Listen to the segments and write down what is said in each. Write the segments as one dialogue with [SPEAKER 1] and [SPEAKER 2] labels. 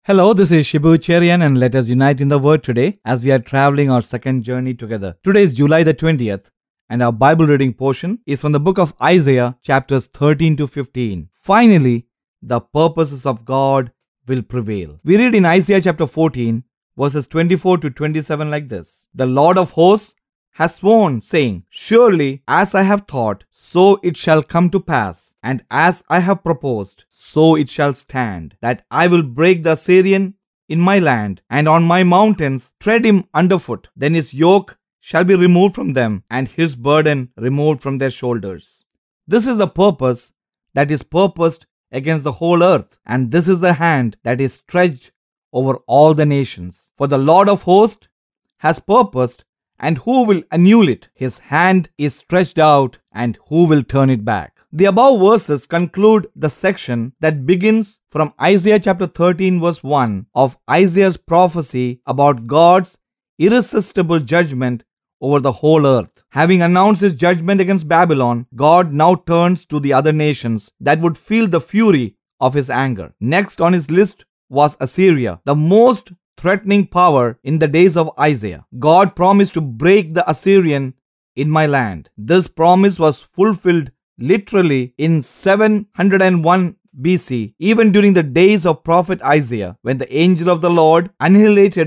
[SPEAKER 1] Hello, this is Shibu Cherian and let us unite in the Word today as we are traveling our second journey together. Today is July the 20th and our Bible reading portion is from the book of Isaiah chapters 13 to 15. Finally, the purposes of God will prevail. We read in Isaiah chapter 14 verses 24 to 27 like this. The Lord of hosts has sworn, saying, Surely as I have thought, so it shall come to pass, and as I have proposed, so it shall stand, that I will break the Assyrian in my land, and on my mountains tread him underfoot. Then his yoke shall be removed from them, and his burden removed from their shoulders. This is the purpose that is purposed against the whole earth, and this is the hand that is stretched over all the nations. For the Lord of hosts has purposed, and who will annul it? His hand is stretched out, and who will turn it back? The above verses conclude the section that begins from Isaiah chapter 13 verse 1 of Isaiah's prophecy about God's irresistible judgment over the whole earth. Having announced his judgment against Babylon, God now turns to the other nations that would feel the fury of his anger. Next on his list was Assyria, the most threatening power in the days of Isaiah. God promised to break the Assyrian in my land. This promise was fulfilled literally in 701 BC, even during the days of prophet Isaiah, when the angel of the Lord annihilated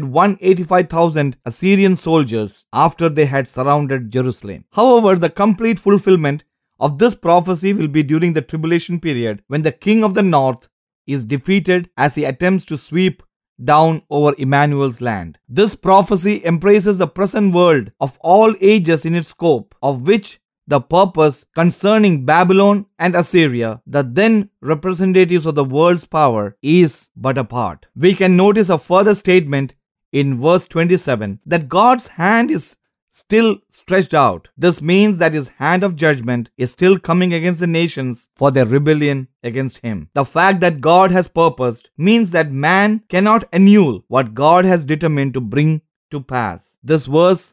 [SPEAKER 1] 185,000 Assyrian soldiers after they had surrounded Jerusalem. However, the complete fulfillment of this prophecy will be during the tribulation period, when the king of the north is defeated as he attempts to sweep down over Emmanuel's land. This prophecy embraces the present world of all ages in its scope, of which the purpose concerning Babylon and Assyria, the then representatives of the world's power, is but a part. We can notice a further statement in verse 27 that God's hand is still stretched out. This means that his hand of judgment is still coming against the nations for their rebellion against him. The fact that God has purposed means that man cannot annul what God has determined to bring to pass. This verse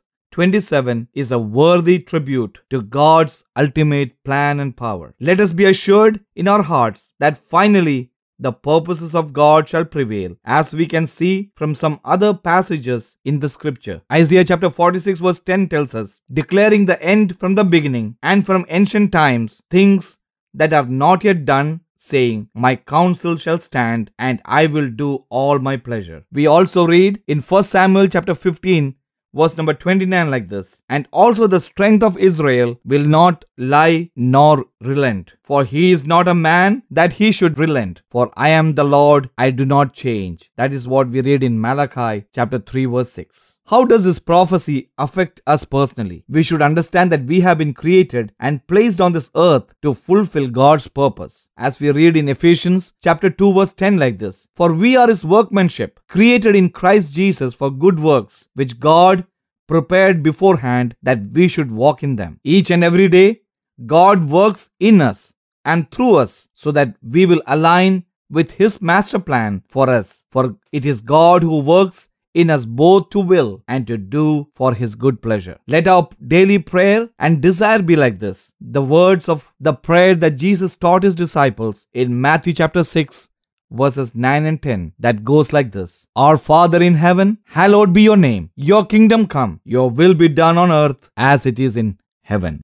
[SPEAKER 1] 27 is a worthy tribute to God's ultimate plan and power. Let us be assured in our hearts that finally the purposes of God shall prevail, as we can see from some other passages in the scripture. Isaiah chapter 46 verse 10 tells us, declaring the end from the beginning and from ancient times, things that are not yet done, saying, My counsel shall stand, and I will do all my pleasure. We also read in 1 Samuel chapter 15 verse number 29 like this, and also the strength of Israel will not lie nor relent, for he is not a man that he should relent, for I am the Lord, I do not change. That is what we read in Malachi chapter 3 verse 6. How does this prophecy affect us personally? We should understand that we have been created and placed on this earth to fulfill God's purpose. As we read in Ephesians chapter 2 verse 10 like this, for we are his workmanship, created in Christ Jesus for good works, which God prepared beforehand that we should walk in them. Each and every day, God works in us and through us so that we will align with his master plan for us. For it is God who works in us both to will and to do for his good pleasure. Let our daily prayer and desire be like this. The words of the prayer that Jesus taught his disciples in Matthew chapter 6 verses 9 and 10, that goes like this. Our Father in heaven, hallowed be your name. Your kingdom come. Your will be done on earth as it is in heaven.